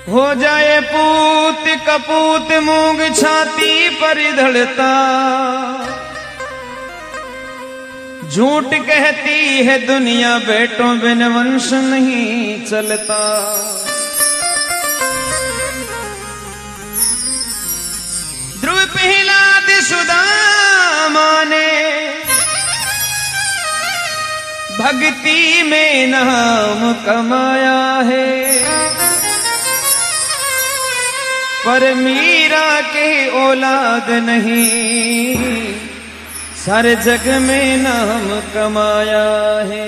हो जाए पूत कपूत मूंग छाती पर धड़ता, झूठ कहती है दुनिया बेटों बिन वंश नहीं चलता। ध्रुव प्रहलाद सुदामा ने भक्ति में नाम कमाया है, पर मीरा के औलाद नहीं सारे जग में नाम कमाया है।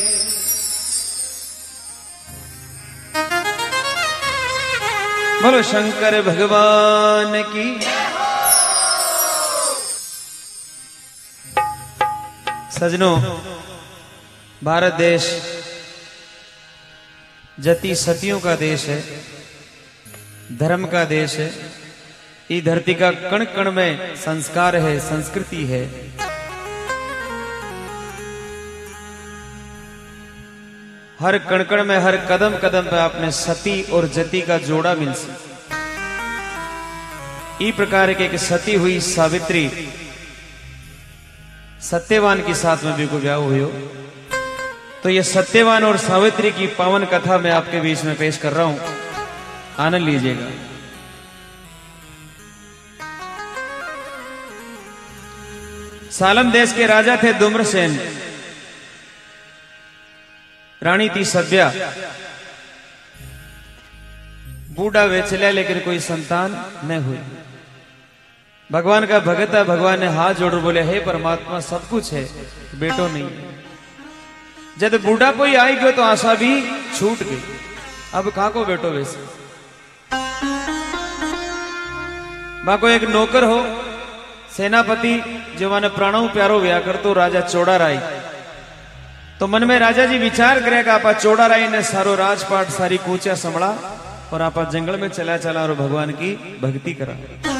बोलो शंकर भगवान की। सजनों, भारत देश जति सतियों का देश है, धर्म का देश है। ये धरती का कण कण में संस्कार है, संस्कृति है। हर कण कण में, हर कदम कदम पे आपने सती और जति का जोड़ा मिल सी। ई प्रकार के एक सती हुई सावित्री सत्यवान के साथ में भी को ब्याह हुई हो। तो ये सत्यवान और सावित्री की पावन कथा मैं आपके बीच में पेश कर रहा हूं, आनंद लीजिएगा। सालम देश के राजा थे धूम्रसेन, रानी थी सभ्या। बूढ़ा वे चला लेकिन कोई संतान न हुई। भगवान का भगत है, भगवान ने हाथ जोड़ बोले, हे परमात्मा सब कुछ है, बेटो नहीं। जब बूढ़ा कोई आई गयो तो आशा भी छूट गई। अब कहा को बेटो वैसे बाको एक नौकर हो, सेनापति जो माने प्राणों प्यारो व्या कर तो राजा चौड़ाराई। तो मन में राजा जी विचार करेगा, आपा चौड़ाराई ने सारो राजपाट सारी कूचा संभला और आपा जंगल में चला चला और भगवान की भक्ति करा।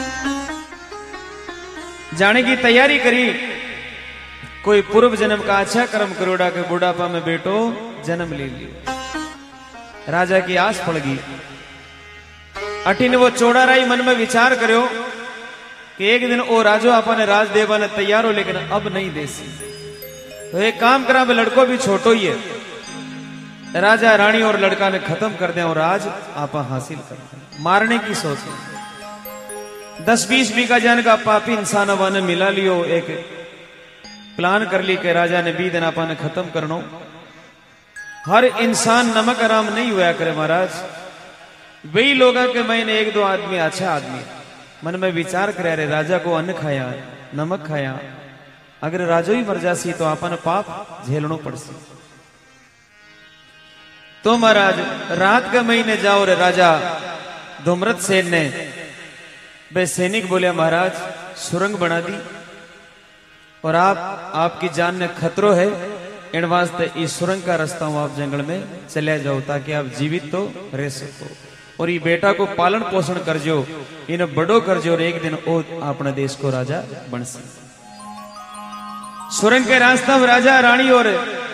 जाने की तैयारी करी। कोई पूर्व जन्म का अच्छा कर्म करोड़ा के बुढ़ापा में बेटो जन्म ले लियो। राजा की आस पड़ गई। अठिन वो चौड़ाराई मन में विचार करो कि एक दिन ओ राजो अपने राज देवा ने तैयार हो, लेकिन अब नहीं देसी। तो एक काम करा, लड़को भी छोटो ही है। राजा रानी और लड़का ने खत्म कर दिया और राज आपा हासिल कर दिया। मारने की सोच 10-20 बीघा जन का पापी इंसान आपा ने मिला लियो। एक प्लान कर ली कि राजा ने 20 दिन आपा ने खत्म करनो। हर इंसान नमक आराम नहीं हुआ करे महाराज। वही लोग के मैंने 1-2 आदमी अच्छा आदमी मन में विचार करे, रे राजा को अन्न खाया, नमक खाया, अगर राजो ही मर जासी तो आपन पाप झेलनो पड़सी। तो महाराज रात के महीने जाओ रे राजा धूम्रत सेन ने वे सैनिक बोले, महाराज सुरंग बना दी और आपकी जान ने खतरो है, इन वास्ते इस सुरंग का रास्ता हूं, आप जंगल में चले जाओ ताकि आप जीवित तो रह सको। और ये बेटा को पालन पोषण कर जो, इन्हें बड़ो कर जो और एक दिन ओ अपने देश को राजा बन सके। सुरंग के रास्ता में राजा रानी और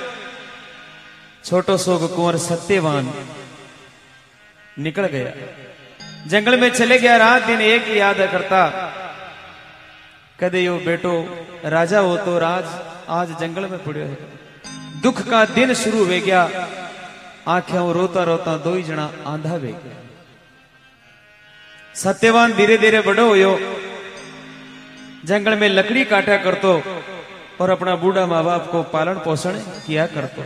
छोटो सो कुंवर सत्यवान निकल गया। जंगल में चले गया। रात दिन एक ही याद करता, कदे यो बेटो राजा हो तो राज आज जंगल में पड़ो है। दुख का दिन शुरू हो गया। आंखें रोता रोता 2 ही जना आंधा वे गया। सत्यवान धीरे धीरे बड़ो हो, जंगल में लकड़ी काटा करतो और अपना बूढ़ा माँ बाप को पालन पोषण किया करतो।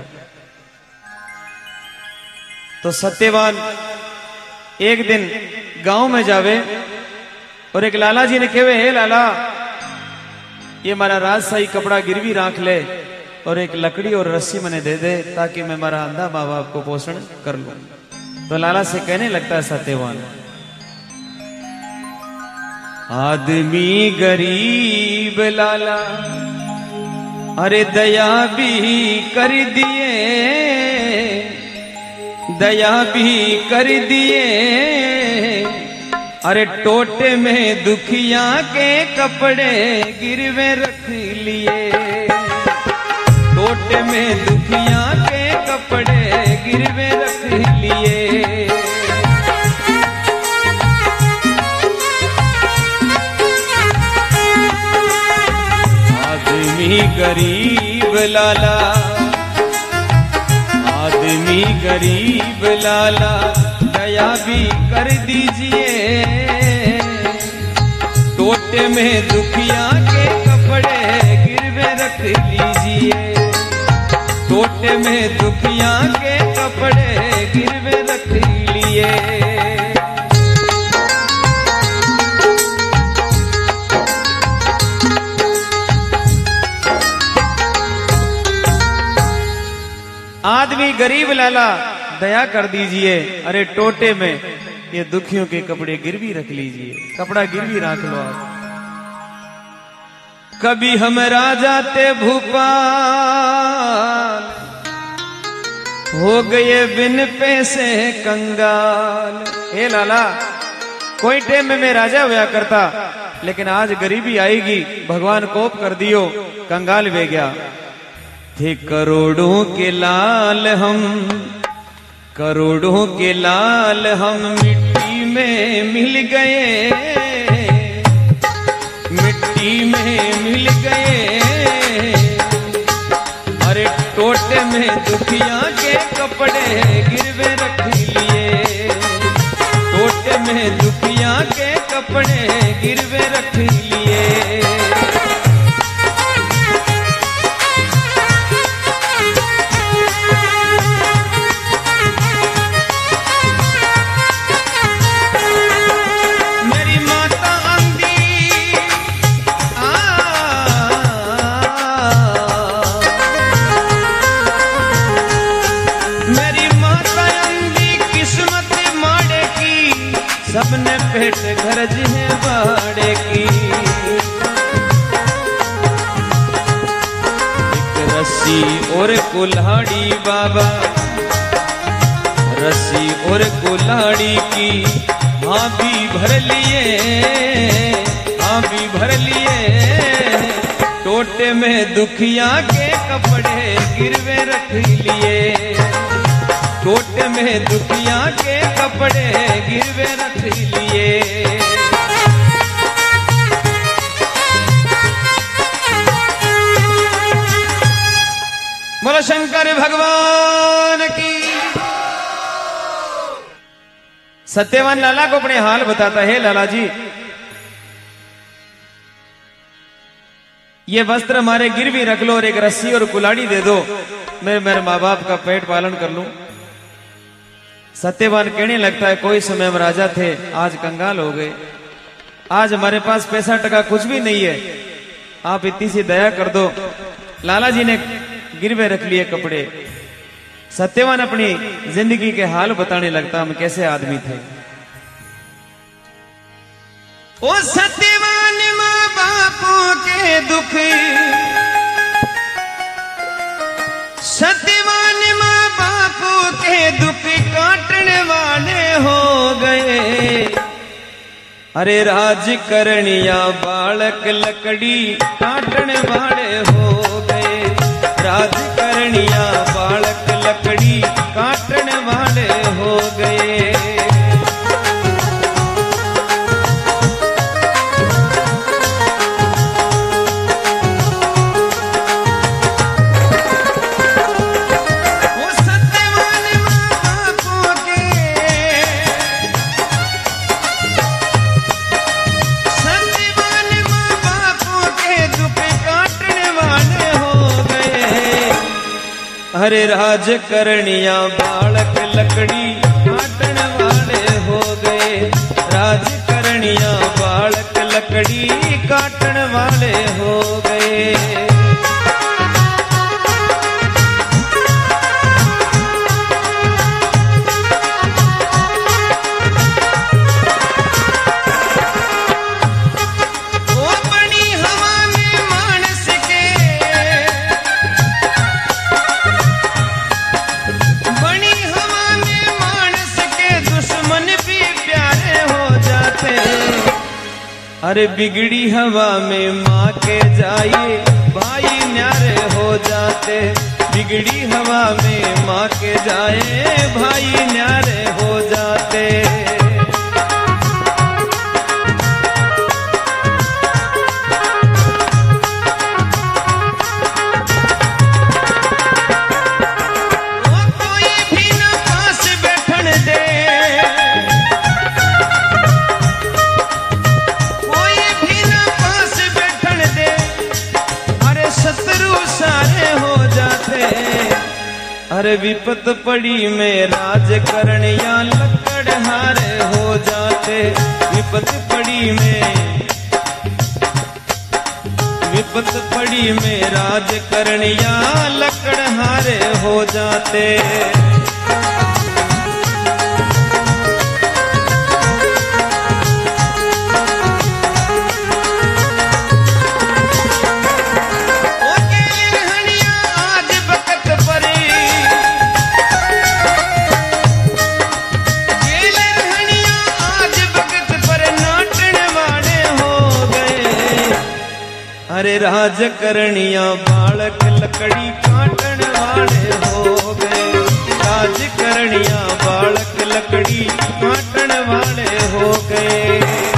तो सत्यवान एक दिन गांव में जावे और एक लाला जी ने कहे, हे लाला ये मारा राजशाही कपड़ा गिरवी राख ले और एक लकड़ी और रस्सी मैंने दे दे ताकि मैं मारा अंधा माँ बाप को पोषण कर लूं। तो लाला से कहने लगता है सत्यवान, आदमी गरीब लाला अरे दया भी कर दिए, दया भी कर दिए, अरे टोटे में दुखिया के कपड़े गिरवे रख लिए, टोटे में दुखिया के कपड़े गिरवे रख लिए। गरीब लाला, आदमी गरीब लाला, दया भी कर दीजिए। टोटे में दुखिया के कपड़े गिरवे रख लीजिए। टोटे में दुखिया के कपड़े गिरवे रख लिए। आदमी गरीब लाला, दया कर दीजिए। अरे टोटे में ये दुखियों के कपड़े गिरवी रख लीजिए। कपड़ा गिरवी रख लो आप। कभी हम राजा थे भूपाल, हो गए बिन पैसे कंगाल। हे लाला, कोई टाइम में मैं राजा हुआ करता, लेकिन आज गरीबी आएगी, भगवान कोप कर दियो, कंगाल वे गया। थे करोड़ों के लाल हम, करोड़ों के लाल हम मिट्टी में मिल गए, मिट्टी में मिल गए। अरे टोटे में दुखिया के कपड़े गिरवे रख लिए। टोटे में दुखिया के कपड़े गिरवे रख लिए। सबने पेट घर जिहे बाड़े की। एक रस्सी और कुल्हाड़ी बाबा, रस्सी और कुल्हाड़ी की हाँ भी भर लिए, हाँ भी भर लिए। टोटे में दुखिया के कपड़े गिरवे रख लिए। टोटे में दुखिया के कपड़े गिरवे रख लिए। बोलो शंकर भगवान की। सत्यवान लाला को अपने हाल बताता है। लाला जी, ये वस्त्र हमारे गिरवी रख लो और एक रस्सी और कुल्हाड़ी दे दो, मैं मेरे माँ बाप का पेट पालन कर लूं। सत्यवान कहने लगता है, कोई समय हम राजा थे, आज कंगाल हो गए। आज हमारे पास पैसा टका कुछ भी नहीं है, आप इतनी सी दया कर दो। लाला जी ने गिरवे रख लिए कपड़े। सत्यवान अपनी जिंदगी के हाल बताने लगता, हम कैसे आदमी थे। ओ सत्यवान माँ बापों के दुख, सत्यवान माँ बापों के दुख काटने वाले हो गए। अरे राज करनिया बालक लकड़ी काटने वाले हो गए। राज करनिया बालक लकड़ी काटने वाले हो गए। हरे राज करनिया बालक लकड़ी काटन वाले हो गए। राज करनिया बालक लकड़ी काटन वाले हो गए। अरे बिगड़ी हवा में माँ के जाइए भाई न्यारे हो जाते। बिगड़ी हवा में माँ के जाए भाई न्यारे हो जाते। अरे विपत पड़ी में राज करनिया लकड़हारे हो जाते। विपत पड़ी में राज करनिया लकड़हारे हो जाते। अरे राज करनिया बालक लकड़ी काटन वाले हो गए। राज करनिया बालक लकड़ी काटन वाले हो गए।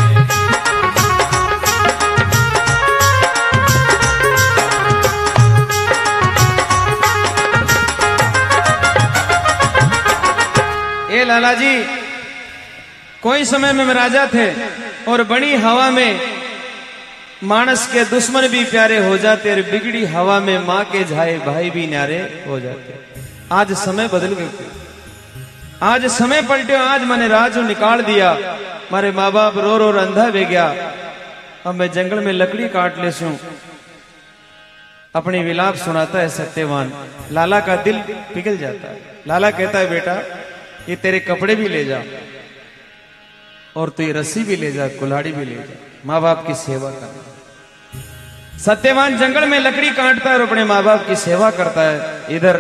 ये लाला जी कोई समय में राजा थे और बड़ी हवा में मानस के दुश्मन भी प्यारे हो जाते और बिगड़ी हवा में माँ के झाए भाई भी न्यारे हो जाते। आज समय बदल गए, आज समय पलटे। आज मैंने राजू निकाल दिया, मारे माँ बाप रो रो अंधा बे गया। अब मैं जंगल में लकड़ी काट ले सू। अपनी विलाप सुनाता है सत्यवान। लाला का दिल पिघल जाता है। लाला कहता है बेटा ये तेरे कपड़े भी ले जा और तू ये रस्सी भी ले जा, कुल्हाड़ी भी ले जा, माँ बाप की सेवा करना। सत्यवान जंगल में लकड़ी काटता है और अपने माँ बाप की सेवा करता है। इधर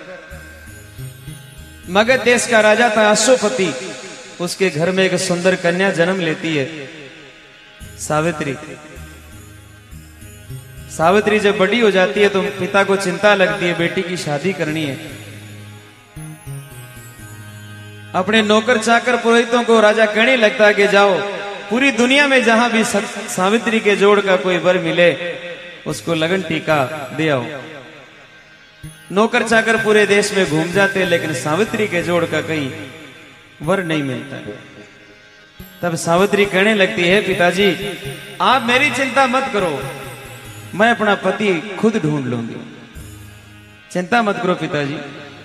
मगध देश का राजा था अश्वपति। उसके घर में एक सुंदर कन्या जन्म लेती है, सावित्री। सावित्री जब बड़ी हो जाती है तो पिता को चिंता लगती है, बेटी की शादी करनी है। अपने नौकर चाकर पुरोहितों को राजा कहने लगता है कि जाओ पूरी दुनिया में जहां भी सावित्री के जोड़ का कोई वर मिले उसको लगन टीका दे आओ। नौकर चाकर पूरे देश में घूम जाते हैं लेकिन सावित्री के जोड़ का कहीं वर नहीं मिलता है। तब सावित्री कहने लगती है पिताजी आप मेरी चिंता मत करो, मैं अपना पति खुद ढूंढ लूंगी, चिंता मत करो पिताजी।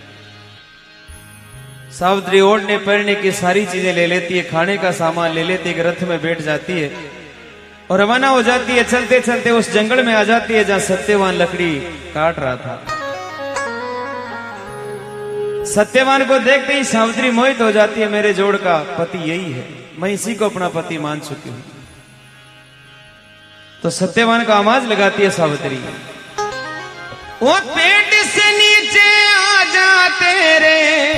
सावित्री ओढ़ने पहनने की सारी चीजें ले लेती है, खाने का सामान ले लेती है, रथ में बैठ जाती है और रवाना हो जाती है। चलते चलते उस जंगल में आ जाती है जहां सत्यवान लकड़ी काट रहा था। सत्यवान को देखते ही सावित्री मोहित हो जाती है, मेरे जोड़ का पति यही है, मैं इसी को अपना पति मान चुकी हूं। तो सत्यवान का आवाज लगाती है सावित्री, वो पेट से नीचे आ जा तेरे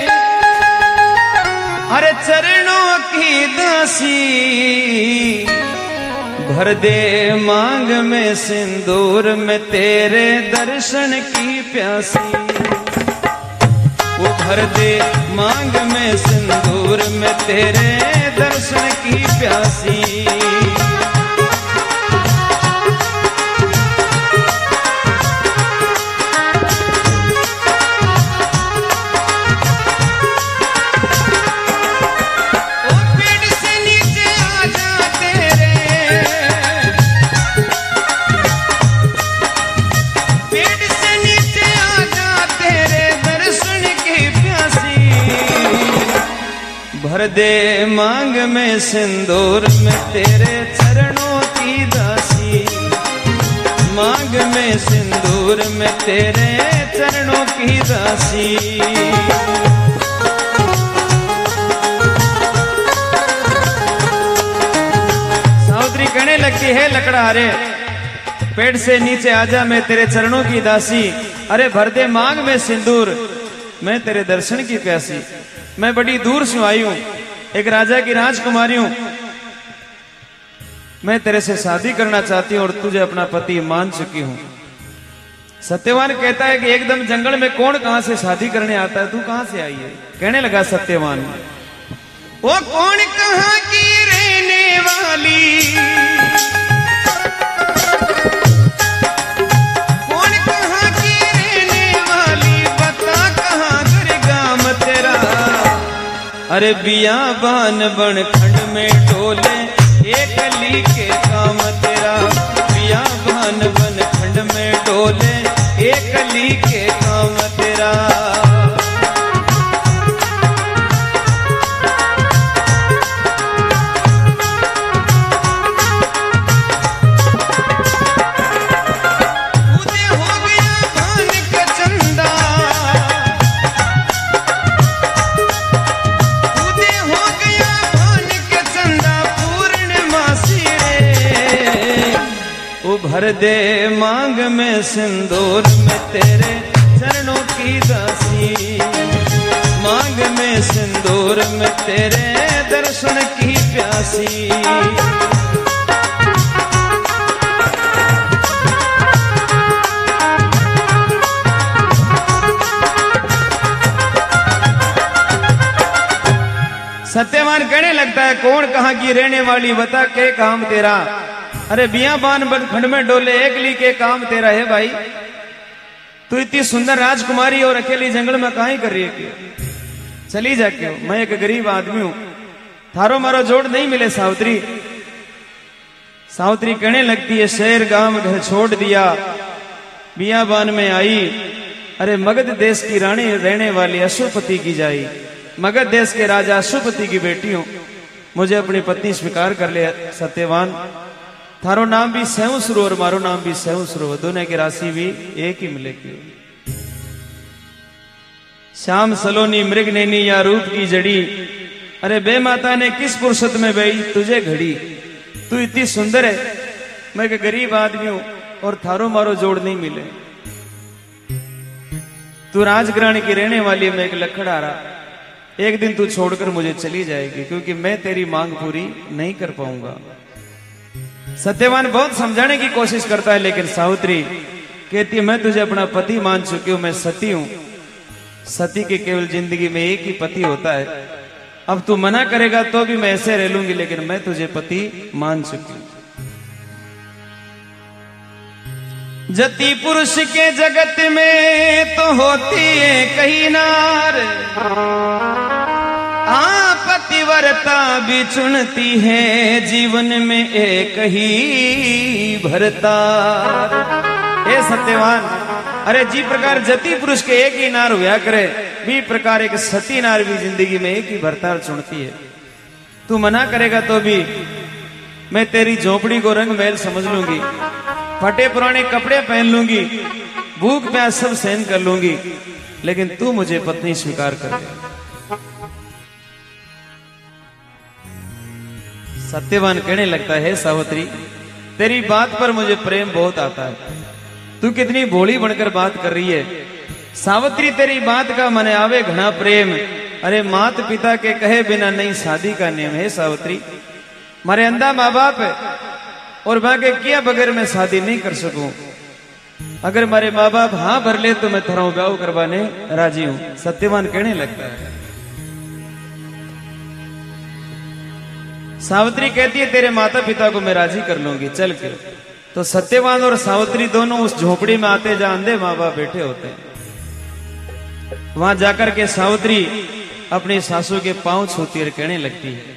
अरे चरणों की दासी, भर दे मांग में सिंदूर में तेरे दर्शन की प्यासी। वो भर दे मांग में सिंदूर में तेरे दर्शन की प्यासी। भर दे मांग में सिंदूर में तेरे चरणों की दासी, मांग में सिंदूर में तेरे चरणों की दासी। सावित्री कहने लगती है लकड़हारे पेड़ से नीचे आजा, मैं तेरे चरणों की दासी। अरे भर दे मांग में सिंदूर, मैं तेरे दर्शन की प्यासी। मैं बड़ी दूर से आई हूं, एक राजा की राजकुमारी हूं, मैं तेरे से शादी करना चाहती हूं और तुझे अपना पति मान चुकी हूं। सत्यवान कहता है कि एकदम जंगल में कौन कहां से शादी करने आता है, तू कहां से आई है? कहने लगा सत्यवान, वो कौन कहां की रहने वाली, कौन कहां की रहने वाली, बता कहां घर गांव तेरा। अरे बियाबान बन खंड में डोले एक अली के काम तेरा, बियाबान बन खंड में डोले एक अली के काम तेरा। वो भर दे मांग में सिंदूर में तेरे चरणों की दासी, मांग में सिंदूर में तेरे दर्शन की प्यासी। सत्यवान कहने लगता है, कौन कहाँ की रहने वाली बता के काम तेरा। अरे बियाबान खंड में डोले एक ली के काम तेरा है भाई। तू इतनी सुंदर राजकुमारी और अकेली जंगल में कहाँ ही कर रही है क्यों? चली जा क्यों? मैं एक गरीब आदमी हूं, थारो मारो जोड़ नहीं मिले सावित्री। सावित्री कहने लगती है, शहर गांव घर छोड़ दिया, बियाबान में आई। अरे मगध देश की रानी रहने वाली अशुपति की जाई, मगध देश के राजा अशुपति की बेटी हूं, मुझे अपनी पत्नी स्वीकार कर ले। सत्यवान थारो नाम भी सहसुरो और मारो नाम भी सहसुरो, दोनों की राशि भी एक ही मिलेगी। श्याम सलोनी मृग नैनी या रूप की जड़ी, अरे बे माता ने किस फुर्सत में बई तुझे घड़ी। तू इतनी सुंदर है, मैं एक गरीब आदमी हूं और थारो मारो जोड़ नहीं मिले। तू राजग्राणी की रहने वाली है, मैं एक लखड़हारा। एक दिन तू छोड़कर मुझे चली जाएगी, क्योंकि मैं तेरी मांग पूरी नहीं कर पाऊंगा। सत्यवान बहुत समझाने की कोशिश करता है, लेकिन सावित्री कहती है, मैं तुझे अपना पति मान चुकी हूं, मैं सती हूं। सती की केवल जिंदगी में एक ही पति होता है। अब तू मना करेगा तो भी मैं ऐसे रह लूंगी, लेकिन मैं तुझे पति मान चुकी हूं। जति पुरुष के जगत में तो होती है कहीं नार, पतिव्रता भी चुनती है जीवन में एक ही भरतार। हे सत्यवान, अरे जी प्रकार जति पुरुष के एक ही नार हुआ करे, भी प्रकार एक सती नार भी जिंदगी में एक ही भरतार चुनती है। तू मना करेगा तो भी मैं तेरी झोपड़ी को रंग महल समझ लूंगी, फटे पुराने कपड़े पहन लूंगी, भूख प्यास सब सहन कर लूंगी, लेकिन तू मुझे पत्नी स्वीकार कर ले। सत्यवान कहने लगता है, सावित्री तेरी बात पर मुझे प्रेम बहुत आता है। तू कितनी भोली बनकर बात कर रही है। सावित्री तेरी बात का मने आवे घना प्रेम, अरे मात पिता के कहे बिना नहीं शादी का नियम है। सावित्री मारे अंधा माँ बाप है और बाके किया बगैर मैं शादी नहीं कर सकूं। अगर मारे माँ बाप हाँ भर ले तो मैं थोड़ा ब्याह करवाने राजी हूं। सत्यवान कहने लगता है। सावित्री कहती है, तेरे माता पिता को मैं राजी कर लूंगी, चल के। तो सत्यवान और सावित्री दोनों उस झोपड़ी में आते जहां अंधे माँ बाप बैठे होते हैं। वहां जाकर के सावित्री अपनी सासू के पांव छूती और कहने लगती है,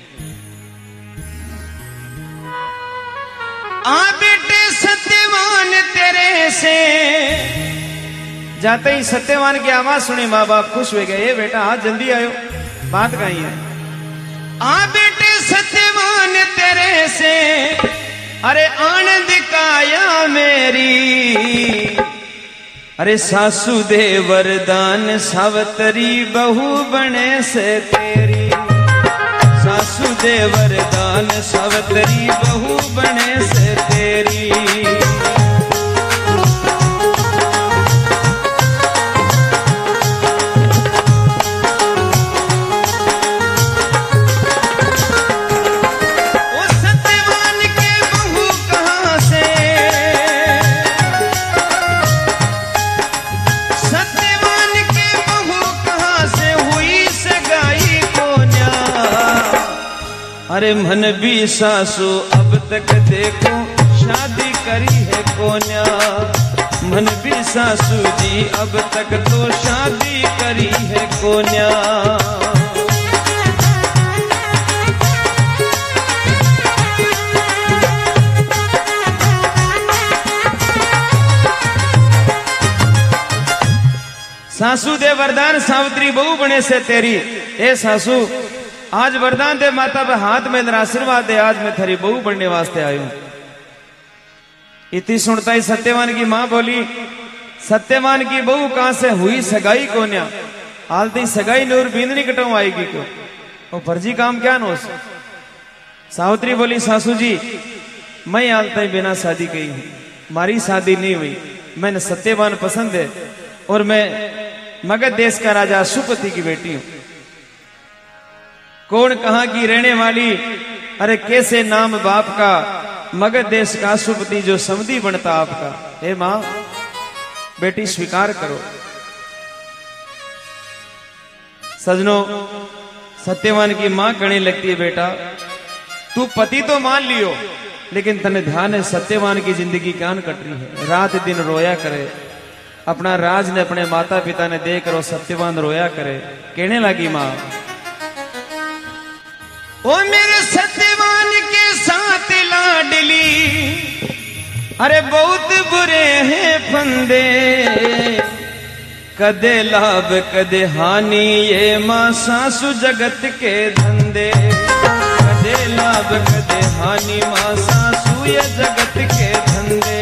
आ बेटे सत्यवान तेरे से। जाते ही सत्यवान की आवाज सुनी माँ बाप खुश हो गए। ये बेटा आज जल्दी आयो, बात कहीं है। आ बेटे सत्यवान तेरे से, अरे आनंद काया मेरी। अरे सासू दे वरदान सावतरी बहू बने से तेरी। सासू दे वरदान सावतरी बहू बने से तेरी। अरे मन भी सासू अब तक देखो शादी करी है कोन्या। मन भी सासू जी अब तक तो शादी करी है कोन्या। सासू दे वरदान सावित्री बहू बने से तेरी। ए सासू आज वरदान दे माता पे हाथ में आशीर्वाद दे, आज मैं थारी बहू बनने वास्ते आयु। इतनी सुनता ही सत्यवान की मां बोली, सत्यवान की बहू कहां से हुई सगाई कोन्या। आलती सगाई नूर बींदनी कटाऊ आएगी क्यों, वो फर्जी काम क्या नो। सावित्री बोली, सासू जी मैं आलता ही बिना शादी कही हूं। हमारी शादी नहीं हुई, मैंने सत्यवान पसंद है और मैं मगध देश का राजा अशुपति की बेटी हूं। कौन कहां की रहने वाली, अरे कैसे नाम बाप का, मगध देश का अशुपति जो समधी बनता आपका। हे मां, बेटी स्वीकार करो। सजनों, सत्यवान की मां कहने लगती है, बेटा तू पति तो मान लियो, लेकिन तने ध्यान है सत्यवान की जिंदगी कान कट रही है, रात दिन रोया करे। अपना राज ने अपने माता पिता ने देख कर सत्यवान रोया करे। कहने लगी मां, ओ मेरे सत्यवान के साथ लाडली, अरे बहुत बुरे हैं फंदे, कदे लाभ कदे हानि ये मां सासु जगत के धंधे। कदे लाभ कदे हानि मां सासु ये जगत के धंधे।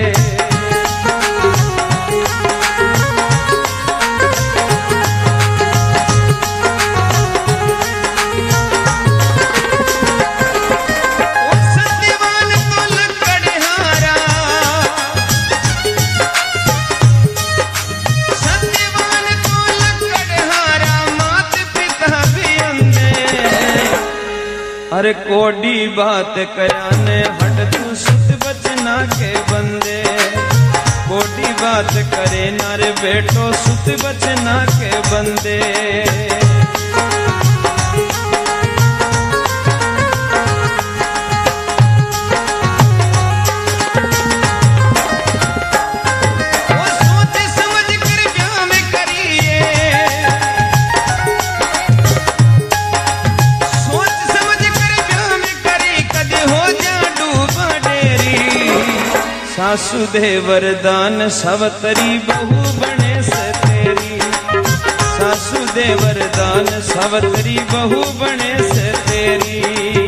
अरे कोडी बात कराने हट तू सुत बचना के बंदे। कोडी बात करे नारे बेटो सुत बचना के बंदे। सासु दे वरदान सवतरी बहू बने से तेरी। सासु दे वरदान सवतरी बहू बने से तेरी।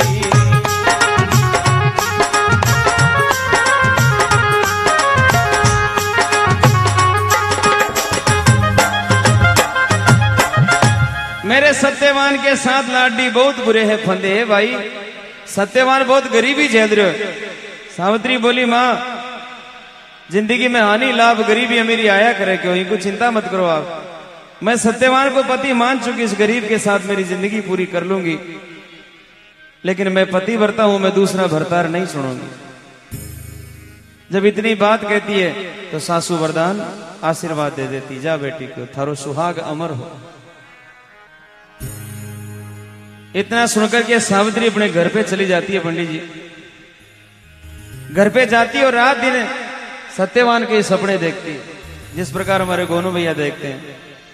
मेरे सत्यवान के साथ लाडी बहुत बुरे हैं फंदे है भाई। सत्यवान बहुत गरीबी झेल रहे हो। सावित्री बोली, मां जिंदगी में हानि लाभ गरीबी अमीरी आया करे, क्यों इनको चिंता मत करो आप। मैं सत्यवान को पति मान चुकी, इस गरीब के साथ मेरी जिंदगी पूरी कर लूंगी, लेकिन मैं पति भरता हूं, मैं दूसरा भरतार नहीं सुनूंगी। जब इतनी बात कहती है तो सासू वरदान आशीर्वाद दे देती, जा बेटी को थारो सुहाग अमर हो। इतना सुनकर के सावित्री अपने घर पे चली जाती है। पंडित जी घर पे जाती और रात दिन सत्यवान के सपने देखती, जिस प्रकार हमारे गोनू भैया देखते हैं।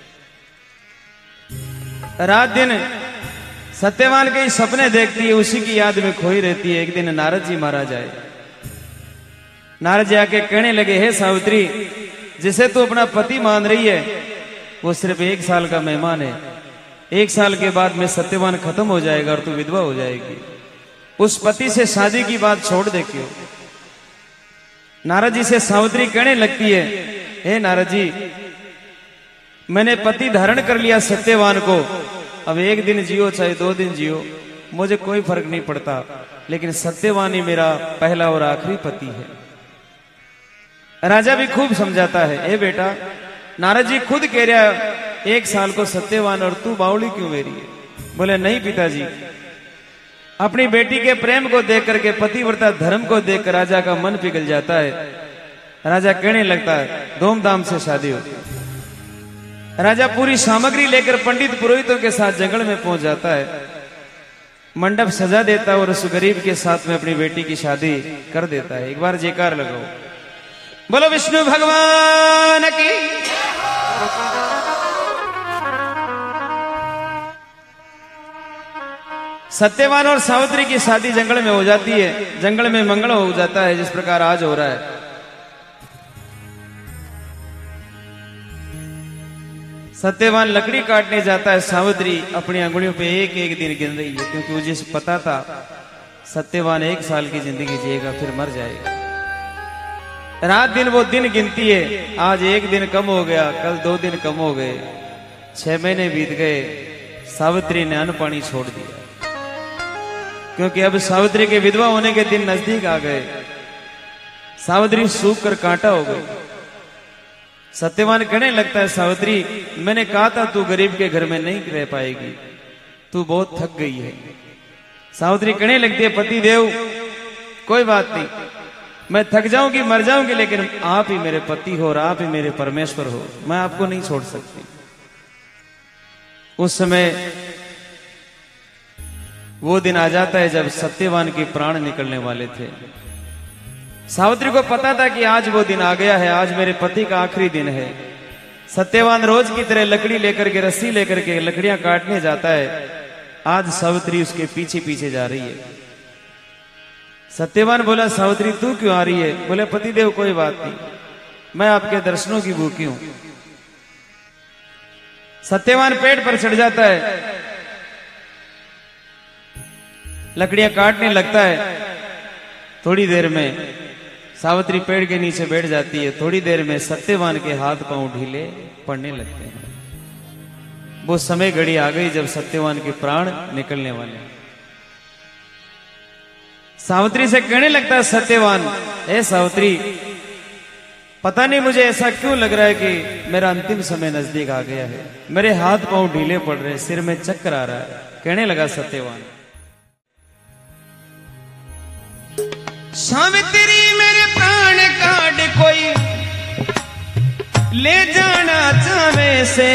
रात दिन सत्यवान के सपने देखती है, उसी की याद में खोई रहती है। एक दिन नारद जी महाराज आए। नारद जी आके कहने लगे, हे सावित्री, जिसे तू अपना पति मान रही है वो सिर्फ 1 साल का मेहमान है। 1 साल के बाद में सत्यवान खत्म हो जाएगा और तू विधवा हो जाएगी। उस पति से शादी की बात छोड़ दे क्यों। नारद जी से सावित्री कहने लगती है, हे नारद जी, मैंने पति धारण कर लिया सत्यवान को। अब 1 दिन जियो चाहे 2 दिन जियो, मुझे कोई फर्क नहीं पड़ता, लेकिन सत्यवान ही मेरा पहला और आखिरी पति है। राजा भी खूब समझाता है, हे बेटा, नारद जी खुद कह रहा 1 साल को सत्यवान और तू बावली क्यों मेरी है। बोले नहीं पिताजी, अपनी बेटी के प्रेम को देख करके, पतिव्रता धर्म को देखकर राजा का मन पिघल जाता है। राजा कहने लगता है, धूमधाम से शादी होती है। राजा पूरी सामग्री लेकर पंडित पुरोहितों के साथ जंगल में पहुंच जाता है। मंडप सजा देता है और उस गरीब के साथ में अपनी बेटी की शादी कर देता है। एक बार जयकार लगाओ, बोलो विष्णु भगवान की। सत्यवान और सावित्री की शादी जंगल में हो जाती है। जंगल में मंगल हो जाता है, जिस प्रकार आज हो रहा है। सत्यवान लकड़ी काटने जाता है, सावित्री अपनी अंगुलियों पे 1-1 दिन गिन रही है, क्योंकि मुझे पता था सत्यवान 1 साल की जिंदगी जिएगा फिर मर जाएगा। रात दिन वो दिन गिनती है, आज 1 दिन कम हो गया, कल 2 दिन कम हो गए, 6 महीने बीत गए। सावित्री ने अन्न पानी छोड़ दिया, क्योंकि अब सावित्री के विधवा होने के दिन नजदीक आ गए। सावित्री सूख कर कांटा हो गई। सत्यवान कहने लगता है, सावित्री मैंने कहा था तू गरीब के घर में नहीं रह पाएगी, तू बहुत थक गई है। सावित्री कहने लगती है, पति देव कोई बात नहीं, मैं थक जाऊंगी मर जाऊंगी, लेकिन आप ही मेरे पति हो और आप ही मेरे परमेश्वर हो, मैं आपको नहीं छोड़ सकती। उस समय वो दिन आ जाता है जब सत्यवान के प्राण निकलने वाले थे। सावित्री को पता था कि आज वो दिन आ गया है, आज मेरे पति का आखिरी दिन है। सत्यवान रोज की तरह लकड़ी लेकर के, रस्सी लेकर के लकड़ियां काटने जाता है। आज सावित्री उसके पीछे पीछे जा रही है। सत्यवान बोला, सावित्री तू क्यों आ रही है? बोले, पतिदेव कोई बात नहीं, मैं आपके दर्शनों की भूखी हूं। सत्यवान पेड़ पर चढ़ जाता है, लकड़ियां काटने लगता है। थोड़ी देर में सावित्री पेड़ के नीचे बैठ जाती है। थोड़ी देर में सत्यवान के हाथ पांव ढीले पड़ने लगते हैं। वो समय घड़ी आ गई जब सत्यवान के प्राण निकलने वाले। सावित्री से कहने लगता है सत्यवान, ए सावित्री पता नहीं मुझे ऐसा क्यों लग रहा है कि मेरा अंतिम समय नजदीक आ गया है, मेरे हाथ पांव ढीले पड़ रहे हैं, सिर में चक्कर आ रहा है। कहने लगा सत्यवान, सावित्री मेरे प्राण काट कोई ले जाना चाहे से,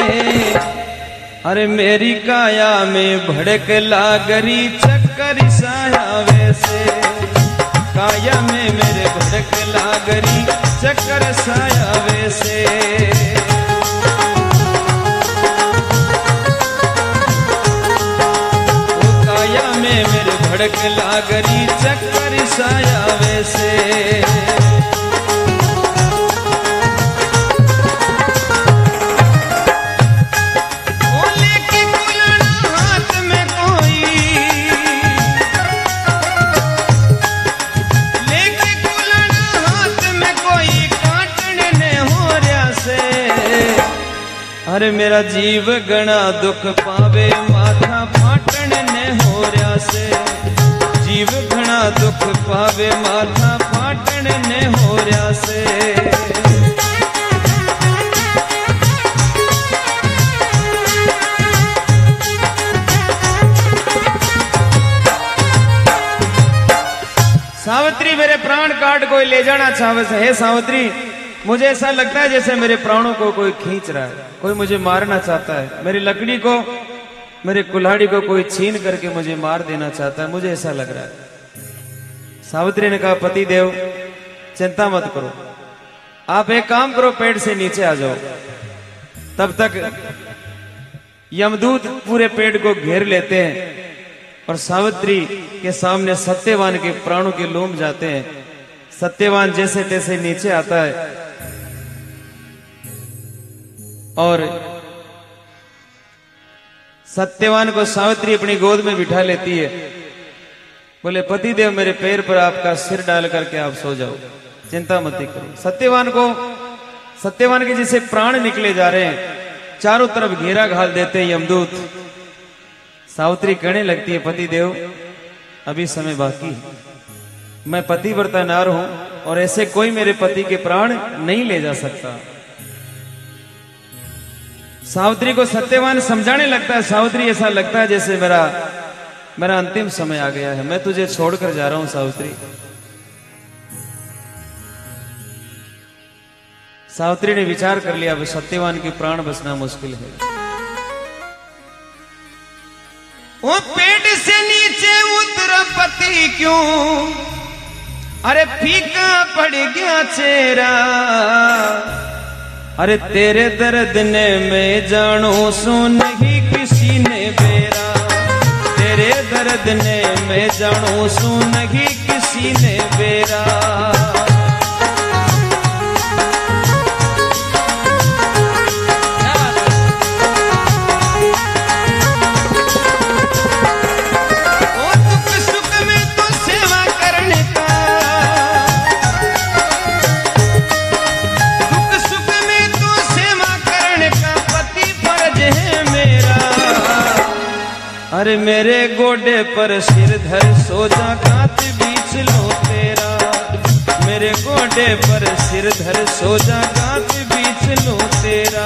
अरे मेरी काया में भड़क लागरी चक्कर साया वैसे, काया में मेरे भड़क लागरी चक्कर साया वैसे। काया में मेरे भड़क लागरी चक्कर साया वैसे। अरे मेरा जीव गणा दुख पावे माथा फाटन ने हो रहा से, जीव घना दुख पावे माथा फाटन ने हो रहा से। सावित्री मेरे प्राण काट कोई ले जाना चाहे से। हे सावित्री मुझे ऐसा लगता है जैसे मेरे प्राणों को कोई खींच रहा है, कोई मुझे मारना चाहता है, मेरी लकड़ी को, मेरे कुल्हाड़ी को कोई छीन करके मुझे मार देना चाहता है, मुझे ऐसा लग रहा है। सावित्री ने कहा, पति देव चिंता मत करो, आप एक काम करो, पेड़ से नीचे आ जाओ। तब तक यमदूत पूरे पेड़ को घेर लेते हैं और सावित्री के सामने सत्यवान के प्राणों के लोम जाते हैं। सत्यवान जैसे तैसे नीचे आता है और सत्यवान को सावित्री अपनी गोद में बिठा लेती है। बोले, पति देव मेरे पैर पर आपका सिर डाल करके आप सो जाओ, चिंता मत करो। सत्यवान के जैसे प्राण निकले जा रहे हैं, चारों तरफ घेरा घाल देते हैं यमदूत। सावित्री कहने लगती है, पति देव अभी समय बाकी है, मैं पतिव्रता नार हूं और ऐसे कोई मेरे पति के प्राण नहीं ले जा सकता। सावित्री को सत्यवान समझाने लगता है, सावित्री ऐसा लगता है जैसे मेरा अंतिम समय आ गया है, मैं तुझे छोड़कर जा रहा हूं सावित्री। सावित्री ने विचार कर लिया, अब सत्यवान के प्राण बचना मुश्किल है। वो पेट से नीचे उतरा पति क्यों, अरे फीका पड़ गया चेहरा, अरे तेरे दर्द ने मैं जानू सो नहीं किसी ने बेरा, तेरे दर्द ने मैं जानू सो नहीं किसी ने बेरा। अरे मेरे गोडे पर सिर धर सो जा, कांत बीच लो तेरा, मेरे गोडे पर सिर धर सो जा गात बीच नु तेरा।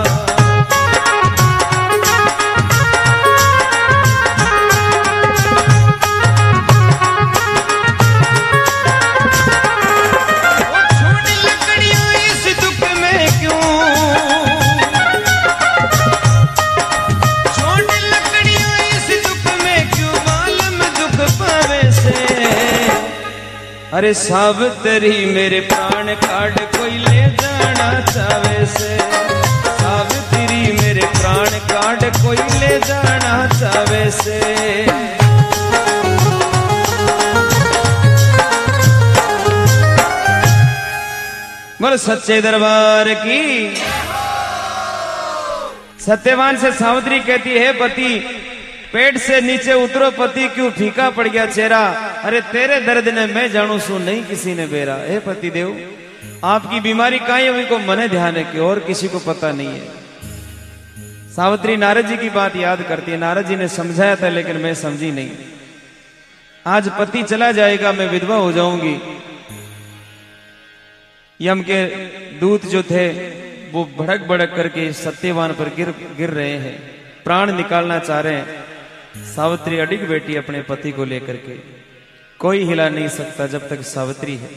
अरे सावित्री मेरे प्राण काट कोई ले जाना चावे से, सावित्री मेरे प्राण काट कोई ले जाना चावे से। बोल सच्चे दरबार की। सत्यवान से सावित्री कहती है पति पेट से नीचे उतरो पति क्यों फीका पड़ गया चेहरा, अरे तेरे दर्द ने मैं जानू सू नहीं किसी ने बेरा। हे पति देव आपकी बीमारी काई है को मने ध्यान है कि और किसी को पता नहीं है। सावित्री नारद जी की बात याद करती है, नारद जी ने समझाया था लेकिन मैं समझी नहीं। आज पति चला जाएगा मैं विधवा हो जाऊंगी। यम के दूत जो थे वो भड़क भड़क करके सत्यवान पर गिर रहे हैं, प्राण निकालना चाह रहे हैं। सावित्री अडिग बैठी अपने पति को लेकर के, कोई हिला नहीं सकता जब तक सावित्री है।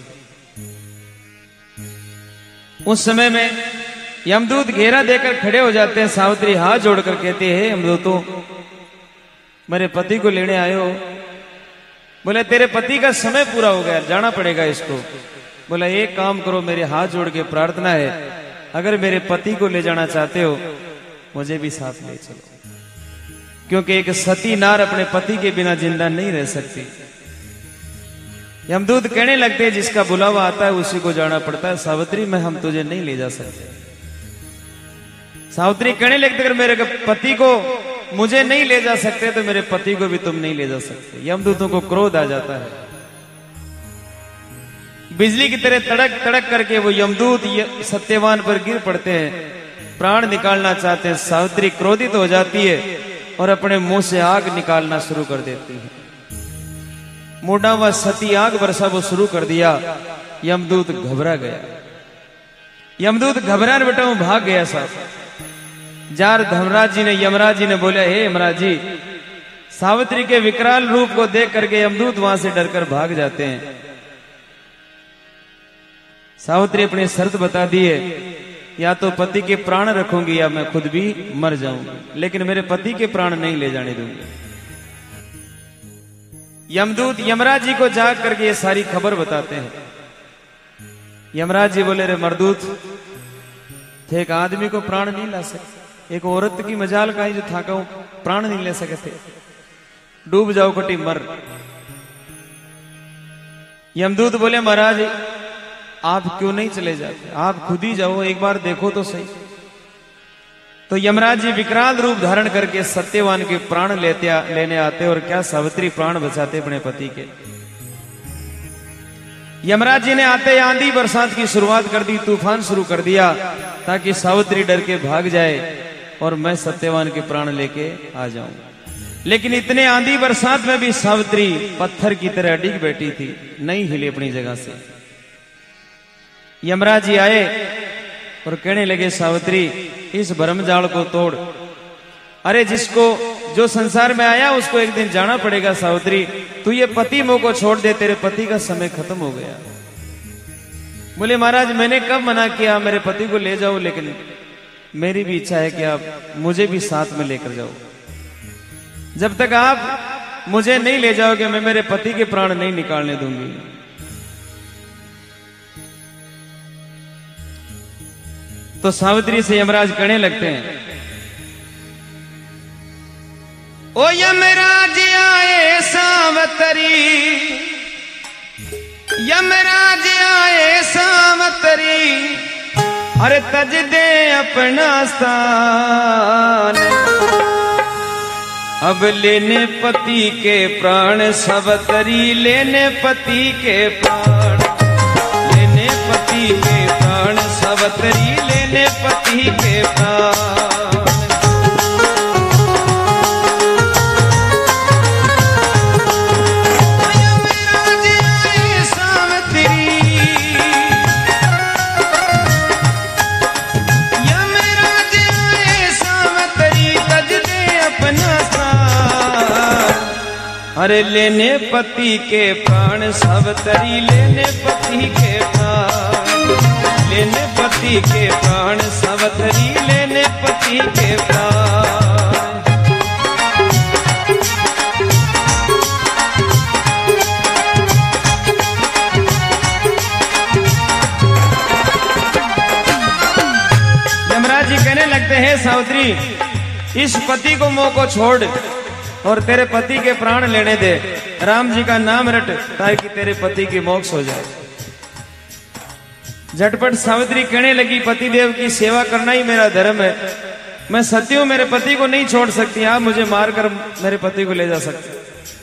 उस समय में यमदूत घेरा देकर खड़े हो जाते हैं। सावित्री हाथ जोड़कर कहते हैं यमदूतों मेरे पति को लेने आए हो। बोले तेरे पति का समय पूरा हो गया, जाना पड़ेगा इसको। बोला एक काम करो, मेरे हाथ जोड़ के प्रार्थना है, अगर मेरे पति को ले जाना चाहते हो मुझे भी साथ ले चलो, क्योंकि एक सती नार अपने पति के बिना जिंदा नहीं रह सकती। यमदूत कहने लगते जिसका बुलावा आता है उसी को जाना पड़ता है। सावित्री मैं हम तुझे नहीं ले जा सकते। सावित्री कहने लगते अगर मेरे पति को मुझे नहीं ले जा सकते तो मेरे पति को भी तुम नहीं ले जा सकते। यमदूतों को क्रोध आ जाता है, बिजली की तरह तड़क तड़क करके वो यमदूत सत्यवान पर गिर पड़ते हैं, प्राण निकालना चाहते हैं। सावित्री क्रोधित हो जाती है और अपने मुंह से आग निकालना शुरू कर देती है। मोटा व सती आग वर्षा वो शुरू कर दिया। यमदूत घबरा गया, यमदूत घबरा बेटा वो भाग गया साहब। जार धर्मराज जी ने यमराज जी ने बोला हे यमराज जी, सावित्री के विकराल रूप को देख करके यमदूत वहां से डरकर भाग जाते हैं। सावित्री अपनी शर्त बता दी है, या तो पति के प्राण रखूंगी या मैं खुद भी मर जाऊंगी, लेकिन मेरे पति के प्राण नहीं ले जाने दूंगी। यमदूत यमराज जी को जाग करके ये सारी खबर बताते हैं। यमराज जी बोले रे मरदूत, थे एक आदमी को प्राण नहीं ला सकते, एक औरत की मजाल का ही जो था का प्राण नहीं ले सके थे, डूब जाओ कटी मर। यमदूत बोले महाराज आप क्यों नहीं चले जाते, आप खुद ही जाओ, एक बार देखो तो सही। तो यमराज जी विकराल रूप धारण करके सत्यवान के प्राण लेने आते और क्या सावित्री प्राण बचाते अपने पति के। यमराज जी ने आते आंधी बरसात की शुरुआत कर दी, तूफान शुरू कर दिया ताकि सावित्री डर के भाग जाए और मैं सत्यवान के प्राण लेके आ जाऊं। लेकिन इतने आंधी बरसात में भी सावित्री पत्थर की तरह अडिग बैठी थी, नहीं हिली अपनी जगह से। यमराज जी आए और कहने लगे सावित्री इस भरमजाल को तोड़, अरे जिसको जो संसार में आया उसको एक दिन जाना पड़ेगा। सावित्री तू ये पति मोह को छोड़ दे, तेरे पति का समय खत्म हो गया। बोले महाराज मैंने कब मना किया, मेरे पति को ले जाओ, लेकिन मेरी भी इच्छा है कि आप मुझे भी साथ में लेकर जाओ। जब तक आप मुझे नहीं ले जाओगे मैं मेरे पति के प्राण नहीं निकालने दूंगी। तो सावित्री से यमराज कहने लगते हैं ओ यमराज आए सावतरी, यमराज आए सावतरी, अरे तज दे अपना स्थान, अब लेने पति के प्राण सावतरी, लेने पति के प्राण, लेने पति के प्राण सावतरी, लेने पति के प्राण। यमराज आए सावतरी, अरे लेने पति के प्राण सावित्री लेने पति के प्राण, लेने पति के प्राण सावित्री लेने पति के प्राण। यमराज जी कहने लगते हैं सावित्री, इस पति को मोह को छोड़ और तेरे पति के प्राण लेने दे, राम जी का नाम रट ताकि तेरे पति की मोक्ष हो जाए। झटपट सावित्री कहने लगी, पति देव की सेवा करना ही मेरा धर्म है, मैं सती हूं, मेरे पति को नहीं छोड़ सकती, आप मुझे मारकर मेरे पति को ले जा सकते,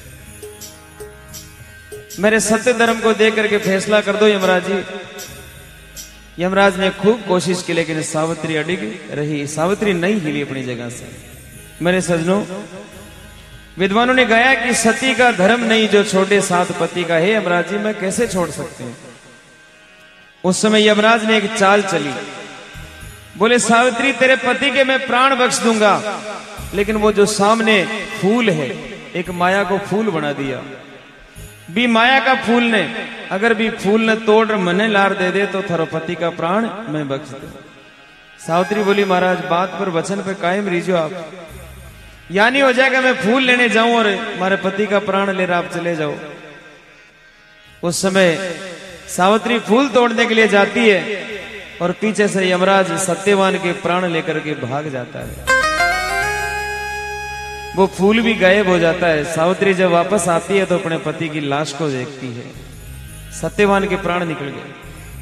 मेरे सत्य धर्म को देख करके फैसला कर दो यमराज जी। यमराज ने खूब कोशिश की लेकिन सावित्री अडिग रही, सावित्री नहीं हिली अपनी जगह से। मेरे सजनों, विद्वानों ने गाया कि सती का धर्म नहीं जो छोटे साथ पति का है, यमराज जी मैं कैसे छोड़ सकते हैं। उस समय यमराज ने एक चाल चली, बोले सावित्री तेरे पति के मैं प्राण बख्श दूंगा, लेकिन वो जो सामने फूल है, एक माया को फूल बना दिया, भी माया का फूल ने अगर भी फूल ने तोड़ मने लार दे दे तो थारो पति का प्राण मैं बख्श दे। सावित्री बोली महाराज बात पर वचन पे कायम रहिजो आप, यानी हो जाएगा मैं फूल लेने जाऊं और हमारे पति का प्राण लेकर आप चले जाओ। उस समय सावित्री फूल तोड़ने के लिए जाती है और पीछे से यमराज सत्यवान के प्राण लेकर के भाग जाता है, वो फूल भी गायब हो जाता है। सावित्री जब वापस आती है तो अपने पति की लाश को देखती है, सत्यवान के प्राण निकल गए।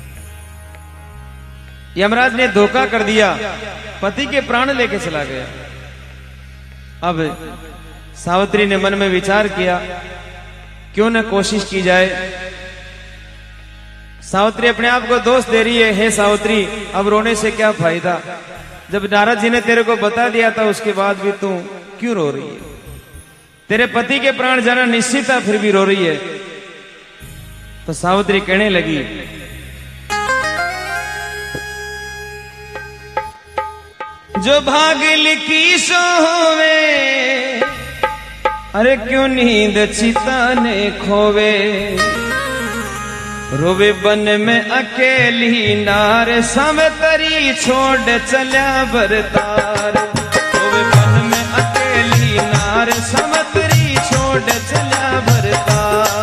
यमराज ने धोखा कर दिया, पति के प्राण लेके चला गया। अब सावित्री ने मन में विचार किया, क्यों न कोशिश की जाए। सावित्री अपने आप को दोष दे रही है, हे सावित्री अब रोने से क्या फायदा, जब नारद जी ने तेरे को बता दिया था उसके बाद भी तू क्यों रो रही है, तेरे पति के प्राण जाना निश्चित था फिर भी रो रही है। तो सावित्री कहने लगी, जो भाग लिखी सो होवे, अरे क्यों नींद चिता ने खोवे, रोवे बन में अकेली नार, सावित्री छोड़ चल्या बरतार, रोवे बन में अकेली नार, सावित्री छोड़ चल्या बरतार।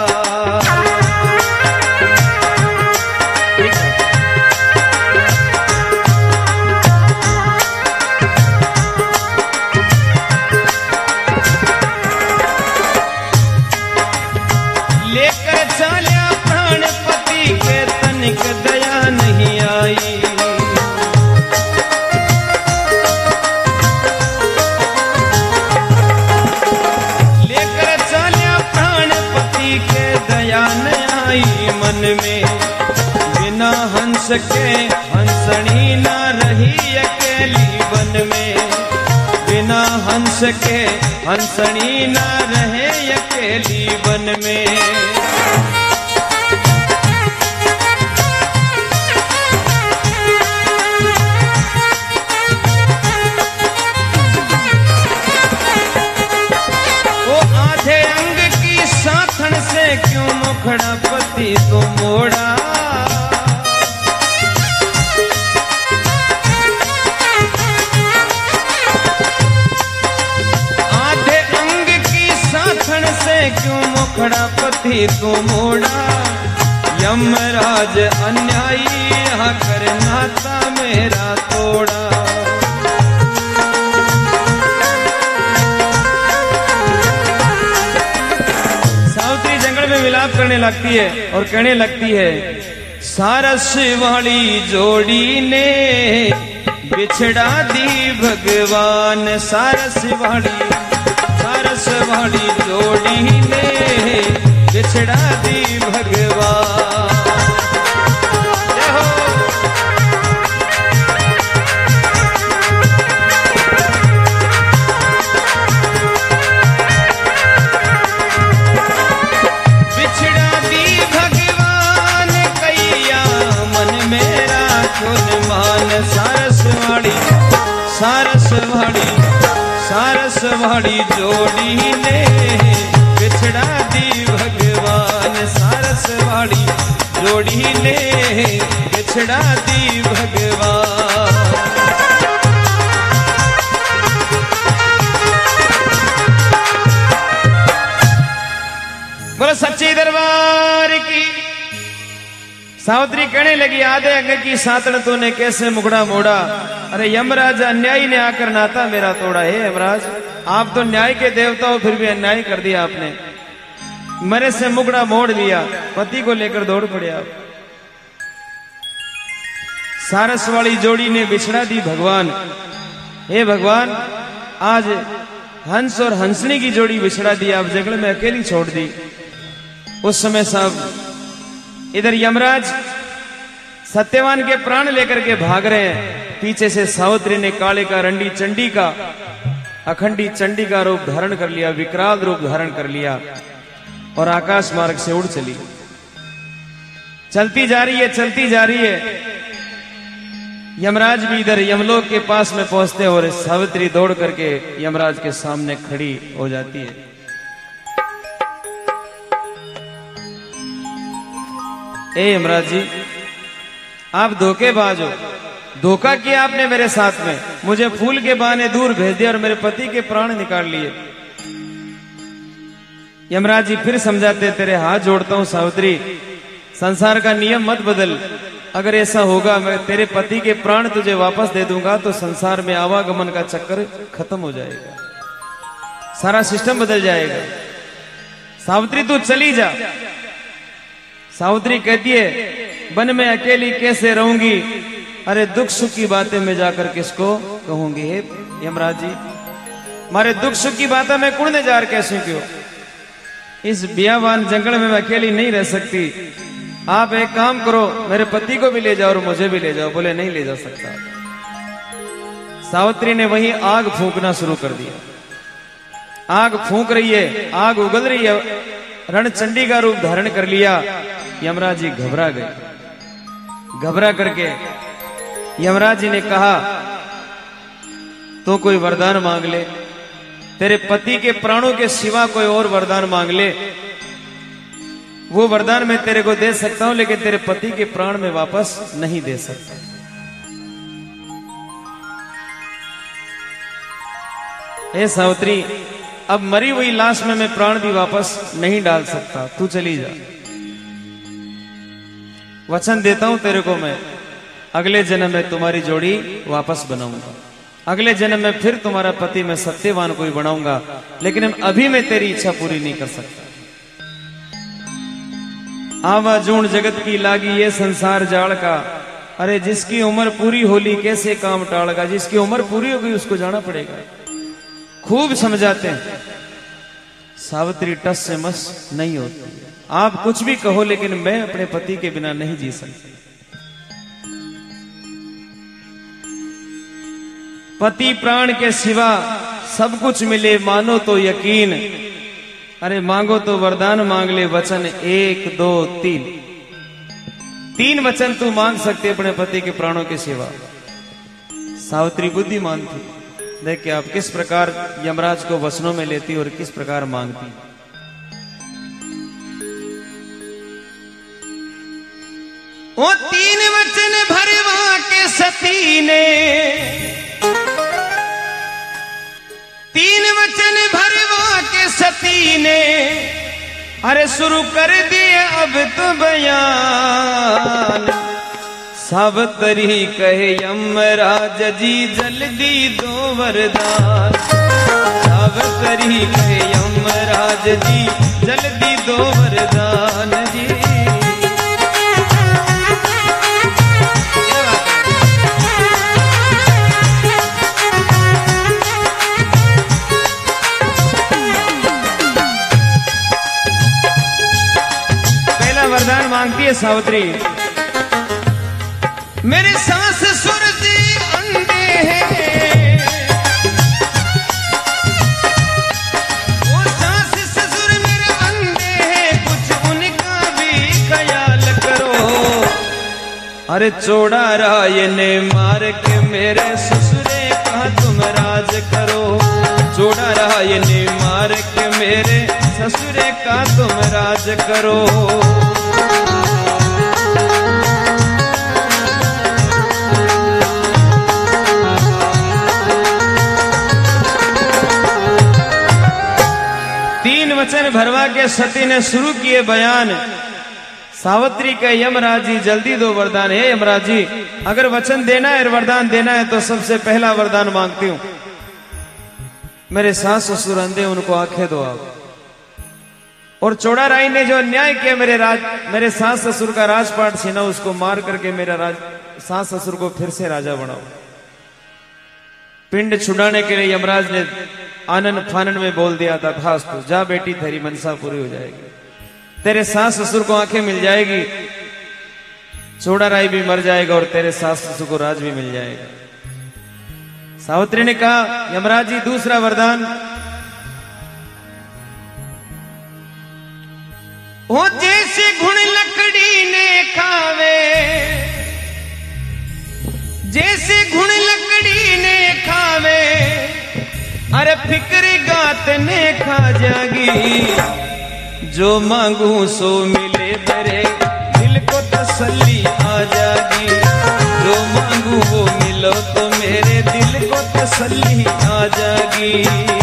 लेकर चल्या प्राण पति के तनिक दया नहीं आई, लेकर चल्या प्राण पति के दया न आई मन में, बिना हंस के हंसनी न रही अकेली वन में, बिना हंस के हंसनी न रहे अकेली वन में। क्यों मुखड़ा पति तो मोड़ा, आधे अंग की साथन से क्यों मुखड़ा पति तो मोड़ा, यमराज अन्यायी कर नाता मेरा तोड़ा। विलाप करने लगती है और कहने लगती है, सारस वाली जोड़ी ने बिछड़ा दी भगवान, सारस वाली जोड़ी ने बिछड़ा दी भगवान। सारस वाली जोड़ी ने बिछड़ा वाली जोड़ी ने बिछड़ा दी भगवान। बोलो सच्चे दरबार की। सावित्री कहने लगी आधे अंग की सातड़ तूने कैसे मुगड़ा मोड़ा। अरे यमराज अन्यायी ने आकर नाता मेरा तोड़ा। हे यमराज आप तो न्याय के देवता हो, फिर भी अन्याय कर दिया आपने, मेरे से मुगड़ा मोड़ लिया, पति को लेकर दौड़ पड़े आप। सारस वाली जोड़ी ने बिछड़ा दी भगवान। हे भगवान आज हंस और हंसनी की जोड़ी बिछड़ा दी, आप जंगल में अकेली छोड़ दी। उस समय साहब इधर यमराज सत्यवान के प्राण लेकर के भाग रहे हैं, पीछे से सावित्री ने काले का रंडी चंडी का अखंडी चंडी का रूप धारण कर लिया, विकराल रूप धारण कर लिया और आकाश मार्ग से उड़ चली। चलती जा रही है, चलती जा रही है। यमराज भी इधर यमलोक के पास में पहुंचते हैं और सावित्री दौड़ करके यमराज के सामने खड़ी हो जाती है। ए यमराज जी आप धोखेबाज हो, धोखा किया आपने मेरे साथ में, मुझे फूल के बहाने दूर भेज दिया और मेरे पति के प्राण निकाल लिए। यमराज जी फिर समझाते, तेरे हाथ जोड़ता हूं सावित्री, संसार का नियम मत बदल, अगर ऐसा होगा मैं तेरे पति के प्राण तुझे वापस दे दूंगा तो संसार में आवागमन का चक्कर खत्म हो जाएगा, सारा सिस्टम बदल जाएगा। सावित्री तू चली जा। सावित्री कहती है वन में अकेली कैसे रहूंगी, अरे दुख सुख की बातें मैं जाकर किसको कहूंगी। हे यमराज जी मारे दुख सुख की बातें मैं कुण ने जार कैसे क्यों, इस बियावान जंगल में मैं अकेली नहीं रह सकती, आप एक काम करो मेरे पति को भी ले जाओ और मुझे भी ले जाओ। बोले नहीं ले जा सकता। सावित्री ने वहीं आग फूंकना शुरू कर दिया। आग फूंक रही है, आग उगल रही है, रणचंडी का रूप धारण कर लिया। यमराज जी घबरा गए। घबरा करके यमराज जी ने कहा तो कोई वरदान मांग ले, तेरे पति के प्राणों के सिवा कोई और वरदान मांग ले, वो वरदान मैं तेरे को दे सकता हूं लेकिन तेरे पति के प्राण में वापस नहीं दे सकता। हे सावित्री अब मरी हुई लाश में मैं प्राण भी वापस नहीं डाल सकता, तू चली जा। वचन देता हूं तेरे को मैं, अगले जन्म में तुम्हारी जोड़ी वापस बनाऊंगा, अगले जन्म में फिर तुम्हारा पति मैं सत्यवान कोई बनाऊंगा, लेकिन अभी मैं तेरी इच्छा पूरी नहीं कर सकता। आवाजूण जगत की लागी ये संसार जाड़ का, अरे जिसकी उम्र पूरी होली कैसे काम टाड़गा, जिसकी उम्र पूरी हो गई उसको जाना पड़ेगा। खूब समझाते हैं, सावित्री टस से मस नहीं होती। आप कुछ भी कहो लेकिन मैं अपने पति के बिना नहीं जी सकती। पति प्राण के सिवा सब कुछ मिले मानो तो यकीन, अरे मांगो तो वरदान मांग ले, वचन 1 2 3, 3 वचन तू मांग सकते अपने पति के प्राणों के सिवा। सावित्री बुद्धिमान थी, देखिए आप किस प्रकार यमराज को वचनों में लेती और किस प्रकार मांगती। वो 3 वचन भरवा के सती ने, 3 वचन भरवा के सती ने, अरे शुरू कर दिए अब तो बयान। सावित्री कहे यमराज जी जल्दी दो वरदान, सावित्री कहे यमराज जी जल्दी दो वरदान जी। वरदान मांगती है सावित्री, मेरे सास ससुर जी अंधे हैं, वो सास ससुर मेरे अंधे हैं, कुछ उनका भी ख्याल करो। अरे चौड़ा राय ने मार के मेरे ससुरे का तुम राज करो, चौड़ा राय ने मार के मेरे ससुरे का तुम राज करो। कान भरवा के सती ने शुरू किए बयान। सावित्री के यमराज जी जल्दी दो वरदान। हे यमराज जी, अगर वचन देना है, वरदान देना है तो सबसे पहला वरदान मांगती हूं, मेरे सास ससुर अंधे, उनको आंखें दो आप। और चौड़ाराई ने जो अन्याय किया मेरे सास ससुर का राजपाट छीना, उसको मार करके मेरा सास ससुर को फिर से राजा बनाओ। पिंड छुड़ाने के लिए यमराज ने आनन फानन में बोल दिया था, खास तो जा बेटी, तेरी मनसा पूरी हो जाएगी, तेरे सास ससुर को आंखें मिल जाएगी, चौड़ाराई भी मर जाएगा और तेरे सास ससुर को राज भी मिल जाएगा। सावित्री ने कहा, यमराज जी दूसरा वरदान, ओ जैसे घुण लकड़ी ने खावे, जैसे घुण लकड़ी ने खावे, अरे फिक्र गात ने खा जागी, जो मांगू सो मिले तेरे दिल को तसल्ली आ जागी, जो मांगू वो मिलो तो मेरे दिल को तसल्ली आ जागी।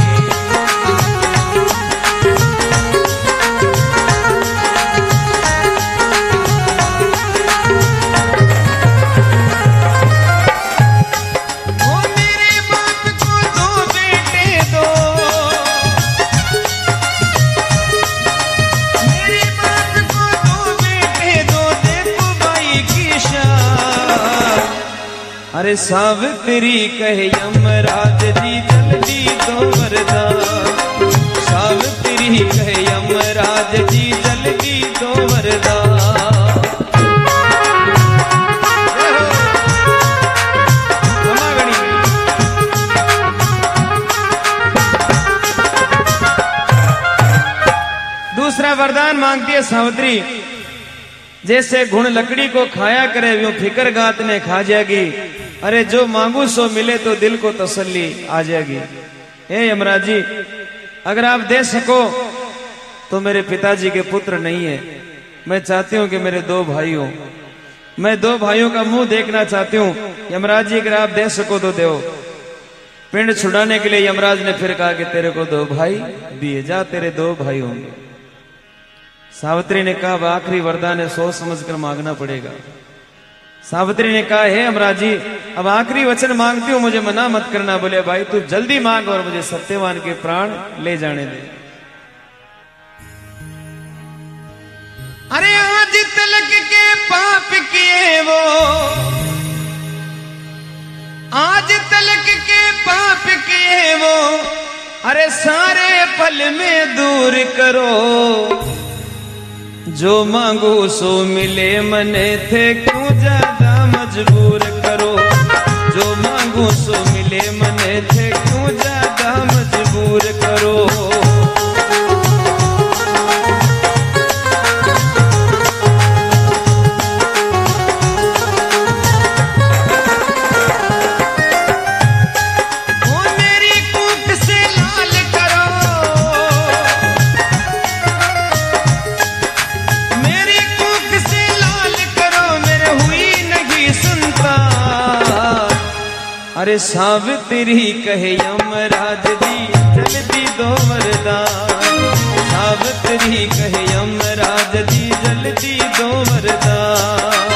अरे सावित्री कहे यमराज जी जल्दी दो वरदान, सावित्री कहे यमराज जी जल्दी दो वरदान। दूसरा वरदान मांगती है सावित्री, जैसे घुण लकड़ी को खाया करे वो फिकर गात ने खा जाएगी, अरे जो मांगू सो मिले तो दिल को तसल्ली आ जाएगी। हे यमराज जी, अगर आप दे सको तो मेरे पिताजी के पुत्र नहीं है, मैं चाहती हूं कि मेरे दो भाई हो, मैं दो भाइयों का मुंह देखना चाहती हूं। यमराज जी अगर आप दे सको तो दो। पिंड छुड़ाने के लिए यमराज ने फिर कहा कि तेरे को दो भाई दिए जा, तेरे दो भाई होंगे। सावित्री ने कहा, आखिरी वरदान है, सोच समझ कर मांगना पड़ेगा। सावित्री ने कहा, हे यमराज जी, अब आखिरी वचन मांगती हूं, मुझे मना मत करना। बोले, भाई तू जल्दी मांग और मुझे सत्यवान के प्राण ले जाने दे। अरे आज तलक के पाप किए वो, आज तलक के पाप किए वो, अरे सारे पल में दूर करो, जो मांगू सो मिले मने थे क्यों ज्यादा मजबूर करो, जो मांगू सो मिले मने थे क्यों ज्यादा मजबूर करो। अरे सावित्री कहे यमराज जी जल्दी दो वरदान, सावित्री कहे यमराज जी जल्दी दो वरदान।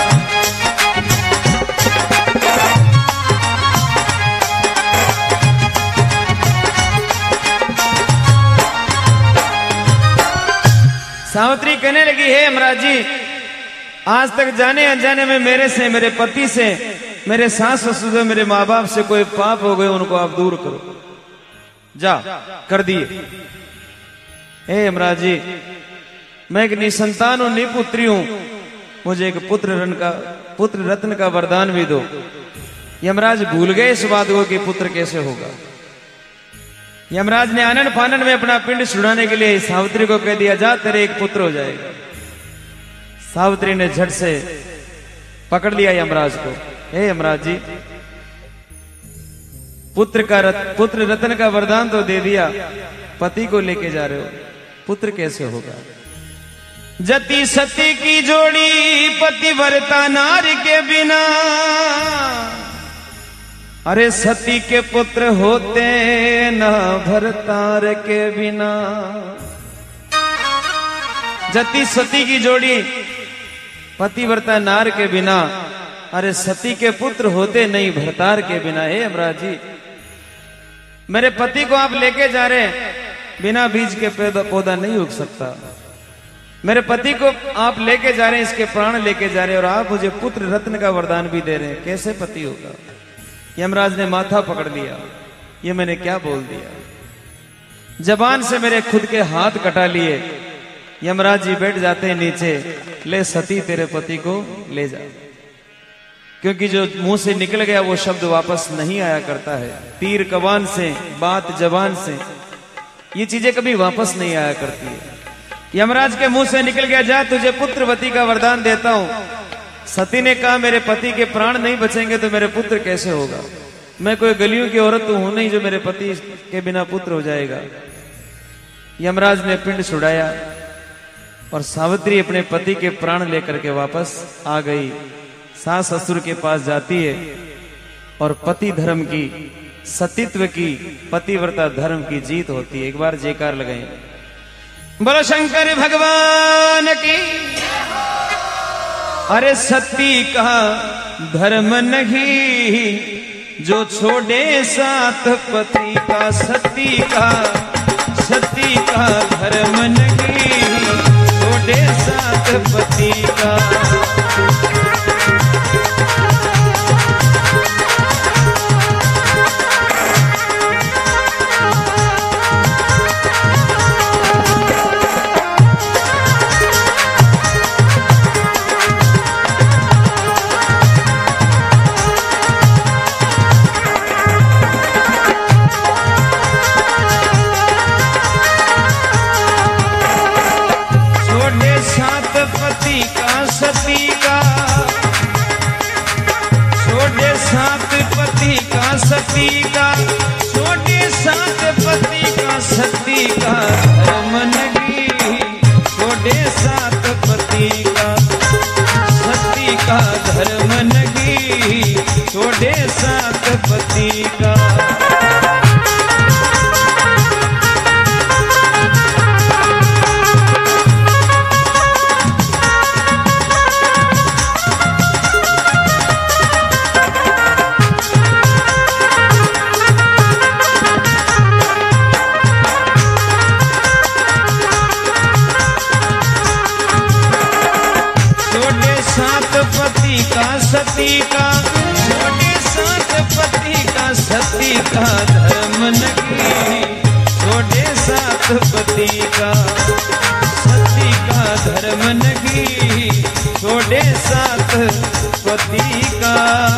सावित्री कहने लगी, हे यमराज जी, आज तक जाने अनजाने में मेरे से, मेरे पति से, मेरे सास ससुर से, मेरे माँ बाप से कोई पाप हो गए, उनको आप दूर करो। जा कर दिए। हे यमराज जी, मैं एक निसंतान और निपुत्री हूं, मुझे एक पुत्र रत्न का वरदान भी दो। यमराज भूल गए इस बात को कि पुत्र कैसे होगा। यमराज ने आनन फानन में अपना पिंड छुड़ाने के लिए सावित्री को कह दिया, जा तेरे एक पुत्र हो जाएगा। सावित्री ने झट से पकड़ लिया यमराज को। हे यमराज जी, पुत्र रत्न का वरदान तो दे दिया, पति को लेके जा रहे हो, पुत्र कैसे होगा। जति सती की जोड़ी पतिव्रता नारी के बिना, अरे सती के पुत्र होते न भरतार के बिना। जति सती की जोड़ी पतिव्रता नार के बिना, अरे सती के पुत्र होते नहीं भरतार के बिना। हे यमराज जी, मेरे पति को आप लेके जा रहे हैं, बिना बीज के पौधा नहीं उग सकता। मेरे पति को आप लेके जा रहे हैं, इसके प्राण लेके जा रहे हैं, और आप मुझे पुत्र रत्न का वरदान भी दे रहे हैं, कैसे पति होगा? यमराज ने माथा पकड़ लिया, ये मैंने क्या बोल दिया? जबान से मेरे खुद के हाथ कटा लिए। यमराज जी बैठ जाते हैं नीचे, ले सती तेरे पति को ले जा, क्योंकि जो मुंह से निकल गया वो शब्द वापस नहीं आया करता है। तीर कमान से, बात जबान से, ये चीजें कभी वापस नहीं आया करती है। यमराज के मुंह से निकल गया, जा तुझे पुत्रवती का वरदान देता हूं। सती ने कहा, मेरे पति के प्राण नहीं बचेंगे तो मेरे पुत्र कैसे होगा? मैं कोई गलियों की औरत तो हूं नहीं जो मेरे पति के बिना पुत्र हो जाएगा। यमराज ने पिंड छुड़ाया और सावित्री अपने पति के प्राण लेकर के वापस आ गई। सास ससुर के पास जाती है और पति धर्म की, सतीत्व की, पतिव्रता धर्म की जीत होती है। एक बार जयकार लगाएं, बोलो शंकर भगवान की। अरे सती का धर्म नहीं जो छोड़े साथ पति का, सती का धर्म नहीं छोड़े साथ पति का। सती का छोटे साथ पति का, सती का धर्म नहीं छोटे साथ पति का, सती का धर्म नहीं छोटे साथ पति का। सती का छोटे साथ पति का, सती का धर्म नहीं छोटे साथ पति का, सती का धर्म नहीं छोटे साथ पति का।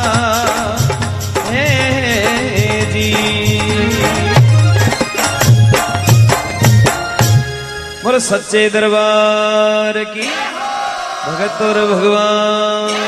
हे जी, बोलो सच्चे दरबार की, भगत और भगवान